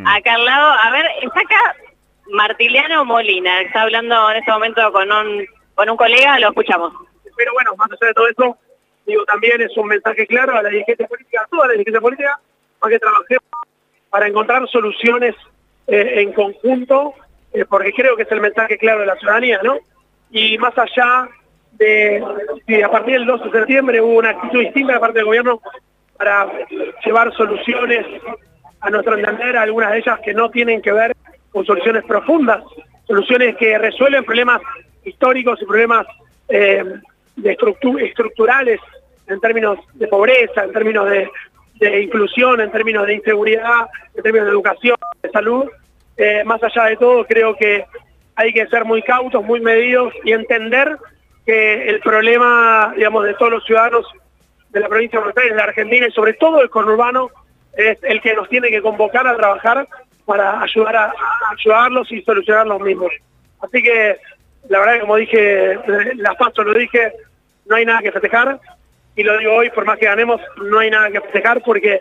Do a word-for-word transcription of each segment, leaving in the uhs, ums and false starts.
Acá al lado, a ver, está acá Martiliano Molina, está hablando en este momento con un, con un colega, lo escuchamos. Pero bueno, más allá de todo eso, digo, también es un mensaje claro a la dirigencia política, a toda la dirigencia política, para que trabajemos para encontrar soluciones eh, en conjunto, eh, porque creo que es el mensaje claro de la ciudadanía, ¿no? Y más allá de si a partir del dos de septiembre hubo una actitud distinta de parte del gobierno para llevar soluciones, a nuestro entender, algunas de ellas que no tienen que ver con soluciones profundas, soluciones que resuelven problemas históricos y problemas eh, de estructu estructurales en términos de pobreza, en términos de, de inclusión, en términos de inseguridad, en términos de educación, de salud. Eh, más allá de todo, creo que hay que ser muy cautos, muy medidos y entender que el problema, digamos, de todos los ciudadanos de la provincia de Buenos Aires, de la Argentina y sobre todo el conurbano, es el que nos tiene que convocar a trabajar para ayudar a, a ayudarlos y solucionar los mismos. Así que, la verdad, como dije, las paso lo dije, no hay nada que festejar, y lo digo hoy, por más que ganemos, no hay nada que festejar porque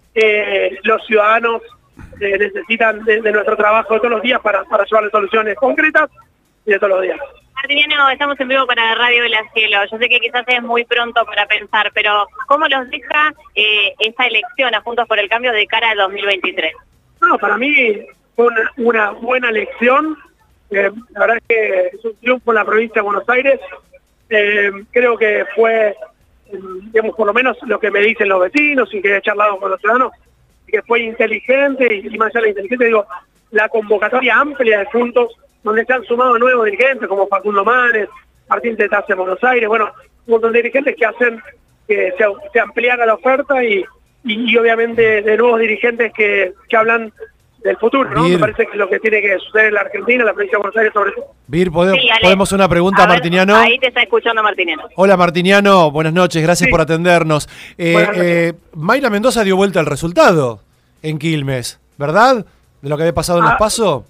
eh, los ciudadanos eh, necesitan de, de nuestro trabajo de todos los días para, para llevarles soluciones concretas y de todos los días. Martiliano, estamos en vivo para Radio La Cielo. Yo sé que quizás es muy pronto para pensar, pero ¿cómo los deja eh, esta elección a Juntos por el Cambio de cara al dos mil veintitrés? No, para mí fue una, una buena elección. Eh, la verdad es que es un triunfo en la provincia de Buenos Aires. Eh, creo que fue, digamos, por lo menos lo que me dicen los vecinos y que he charlado con los ciudadanos, que fue inteligente y, y más allá de inteligente, digo, la convocatoria amplia de Juntos, donde se han sumado nuevos dirigentes como Facundo Manes, Martín Tetaz en Buenos Aires, bueno, un montón de dirigentes que hacen que se, se ampliara la oferta y, y, y obviamente de nuevos dirigentes que, que hablan del futuro, ¿no? Vir. Me parece que es lo que tiene que suceder en la Argentina, en la provincia de Buenos Aires sobre todo. Vir, ¿podemos, Sí, Ale. ¿podemos una pregunta, A ver, Martiniano? Ahí te está escuchando Martiniano. Hola, Martiniano, buenas noches, gracias Sí. por atendernos. Eh, Buenas noches. eh, Mayra Mendoza dio vuelta al resultado en Quilmes, ¿verdad? De lo que había pasado en Ah. los PASO.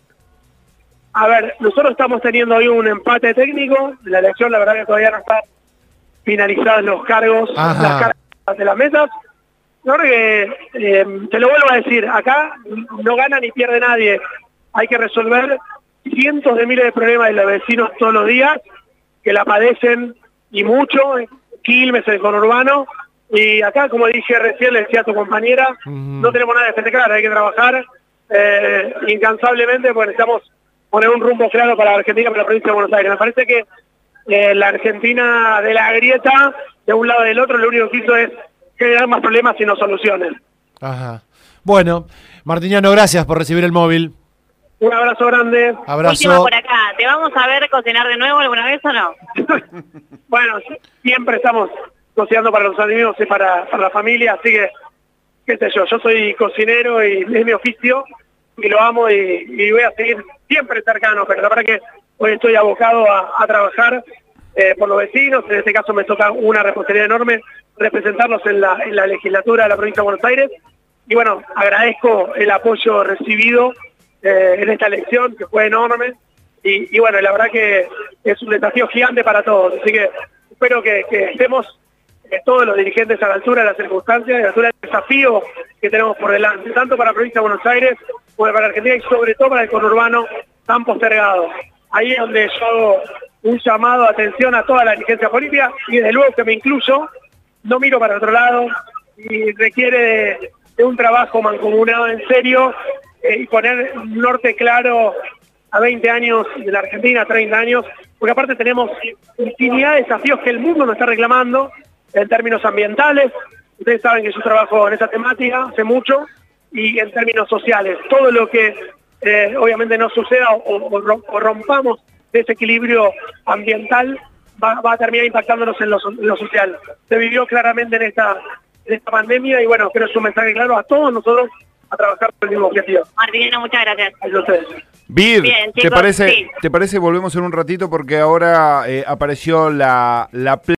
A ver, nosotros estamos teniendo hoy un empate técnico, la elección la verdad que todavía no está finalizados los cargos, Ajá. las cargas de las mesas. Yo creo que, eh, te lo vuelvo a decir, acá no gana ni pierde nadie. Hay que resolver cientos de miles de problemas de los vecinos todos los días, que la padecen y mucho, en Quilmes, en el conurbano. Y acá, como dije recién, le decía a tu compañera, Ujú. no tenemos nada que festejar, hay que trabajar eh, incansablemente porque necesitamos poner un rumbo claro para la Argentina, para la provincia de Buenos Aires. Me parece que eh, la Argentina de la grieta, de un lado y del otro, lo único que hizo es generar más problemas y no soluciones. Ajá. Bueno, Martiniano, gracias por recibir el móvil. Un abrazo grande. Última Abrazo. por acá. ¿Te vamos a ver cocinar de nuevo alguna vez o no? Bueno, siempre estamos cocinando para los amigos y para, para la familia, así que, qué sé yo, yo soy cocinero y es mi oficio, y lo amo y, y voy a seguir siempre cercano, pero la verdad que hoy estoy abocado a, a trabajar eh, por los vecinos. En este caso me toca una responsabilidad enorme, representarlos en la, en la legislatura de la provincia de Buenos Aires, y bueno, agradezco el apoyo recibido eh, en esta elección, que fue enorme, y, y bueno, la verdad que es un desafío gigante para todos, así que espero que, que estemos eh, todos los dirigentes a la altura de las circunstancias, a la altura del desafío que tenemos por delante, tanto para la provincia de Buenos Aires como para la Argentina y sobre todo para el conurbano tan postergado. Ahí es donde yo hago un llamado de atención a toda la dirigencia política y desde luego que me incluyo, no miro para otro lado y requiere de, de un trabajo mancomunado en serio eh, y poner un norte claro a veinte años de la Argentina, treinta años, porque aparte tenemos infinidad de desafíos que el mundo nos está reclamando en términos ambientales. Ustedes saben que yo trabajo en esa temática hace mucho, y en términos sociales. Todo lo que eh, obviamente no suceda o, o rompamos ese equilibrio ambiental va, va a terminar impactándonos en lo, en lo social. Se vivió claramente en esta, en esta pandemia y bueno, creo que es un mensaje claro a todos nosotros a trabajar por el mismo objetivo. Martiniano, muchas gracias. A ustedes. Vir, Bien, ¿te chicos, parece, sí. ¿te parece volvemos en un ratito porque ahora eh, apareció la, la